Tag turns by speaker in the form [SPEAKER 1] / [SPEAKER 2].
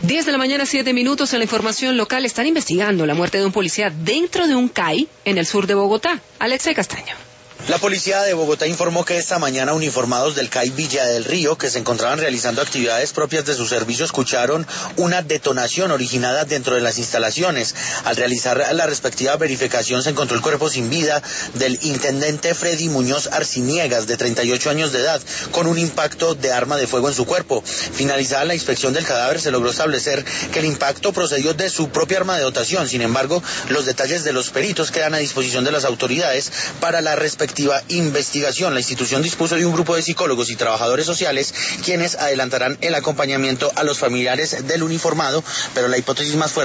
[SPEAKER 1] 10 de la mañana, 7 minutos. En la información local, están investigando la muerte de un policía dentro de un CAI en el sur de Bogotá. Alexei Castaño.
[SPEAKER 2] La policía de Bogotá informó que esta mañana uniformados del CAI Villa del Río, que se encontraban realizando actividades propias de su servicio, escucharon una detonación originada dentro de las instalaciones. Al realizar la respectiva verificación se encontró el cuerpo sin vida del intendente Freddy Muñoz Arciniegas, de 38 años de edad, con un impacto de arma de fuego en su cuerpo. Finalizada la inspección del cadáver, se logró establecer que el impacto procedió de su propia arma de dotación. Sin embargo, los detalles de los peritos quedan a disposición de las autoridades para la respectiva investigación. La institución dispuso de un grupo de psicólogos y trabajadores sociales quienes adelantarán el acompañamiento a los familiares del uniformado, pero la hipótesis más fuerte